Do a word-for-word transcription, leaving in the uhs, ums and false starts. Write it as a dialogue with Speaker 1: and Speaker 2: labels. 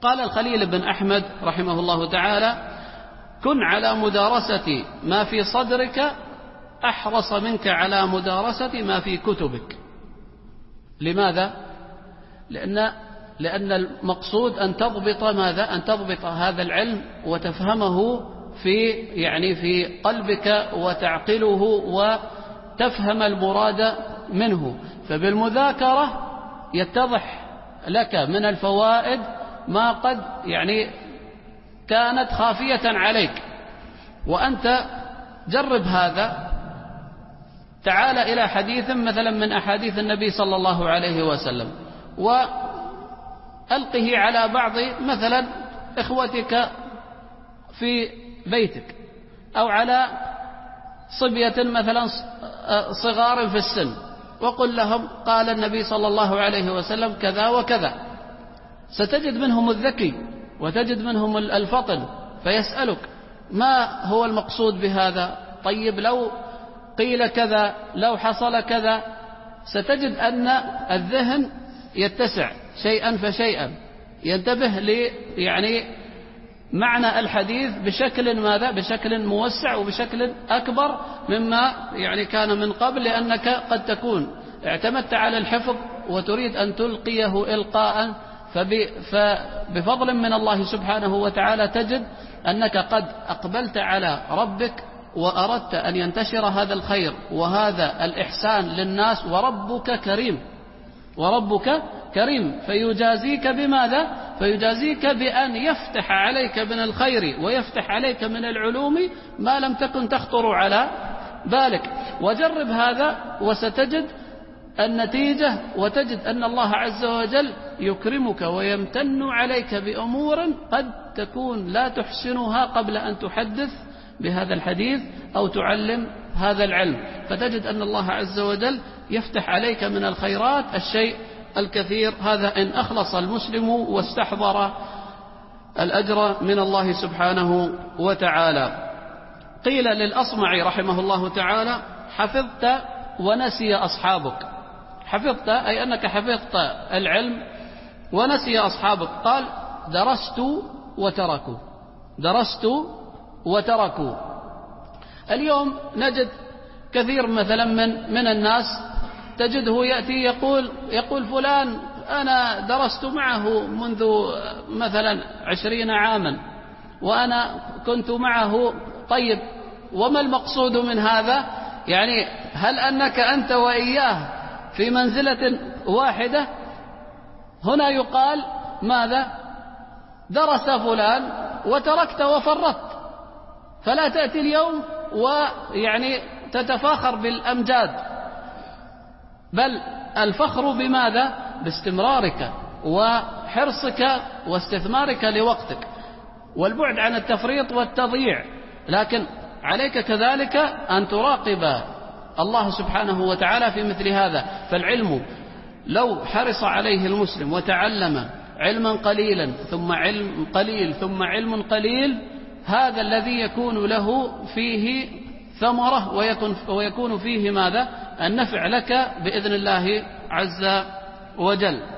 Speaker 1: قال الخليل بن أحمد رحمه الله تعالى: كن على مدارسة ما في صدرك أحرص منك على مدارسة ما في كتبك. لماذا؟ لأن لأن المقصود أن تضبط ماذا؟ أن تضبط هذا العلم وتفهمه في يعني في قلبك وتعقله وتفهم المراد منه. فبالمذاكرة يتضح لك من الفوائد ما قد يعني كانت خافية عليك. وأنت جرب هذا، تعال إلى حديث مثلا من أحاديث النبي صلى الله عليه وسلم وألقه على بعض مثلا إخوتك في بيتك، أو على صبية مثلا صغار في السن، وقل لهم قال النبي صلى الله عليه وسلم كذا وكذا. ستجد منهم الذكي وتجد منهم الفطن فيسألك: ما هو المقصود بهذا؟ طيب لو قيل كذا، لو حصل كذا. ستجد أن الذهن يتسع شيئا فشيئا، ينتبه لي يعني معنى الحديث بشكل ماذا؟ بشكل موسع وبشكل أكبر مما يعني كان من قبل، لأنك قد تكون اعتمدت على الحفظ وتريد أن تلقيه إلقاء، فبفضل من الله سبحانه وتعالى تجد أنك قد أقبلت على ربك وأردت أن ينتشر هذا الخير وهذا الإحسان للناس. وربك كريم، وربك كريم فيجازيك بماذا؟ فيجازيك بأن يفتح عليك من الخير ويفتح عليك من العلوم ما لم تكن تخطر على بالك. وجرب هذا وستجد النتيجة، وتجد أن الله عز وجل يكرمك ويمتن عليك بأمور قد تكون لا تحسنها قبل أن تحدث بهذا الحديث أو تعلم هذا العلم. فتجد أن الله عز وجل يفتح عليك من الخيرات الشيء الكثير. هذا إن أخلص المسلم واستحضر الأجر من الله سبحانه وتعالى. قيل للأصمعي رحمه الله تعالى: حفظت ونسي أصحابك. حفظت أي أنك حفظت العلم ونسي أصحابك. قال: درست وتركوا، درست وتركوا. اليوم نجد كثير مثلا من من الناس تجده يأتي يقول يقول فلان أنا درست معه منذ مثلا عشرين عاما وأنا كنت معه. طيب وما المقصود من هذا؟ يعني هل أنك أنت وإياه في منزلة واحدة؟ هنا يقال ماذا؟ درس فلان وتركت وفرطت. فلا تأتي اليوم ويعني تتفاخر بالأمجاد، بل الفخر بماذا؟ باستمرارك وحرصك واستثمارك لوقتك والبعد عن التفريط والتضييع. لكن عليك كذلك أن تراقب الله سبحانه وتعالى في مثل هذا. فالعلم لو حرص عليه المسلم وتعلم علما قليلا ثم علم قليل ثم علم قليل، هذا الذي يكون له فيه ثمرة ويكون, ويكون فيه ماذا؟ النفع لك بإذن الله عز وجل.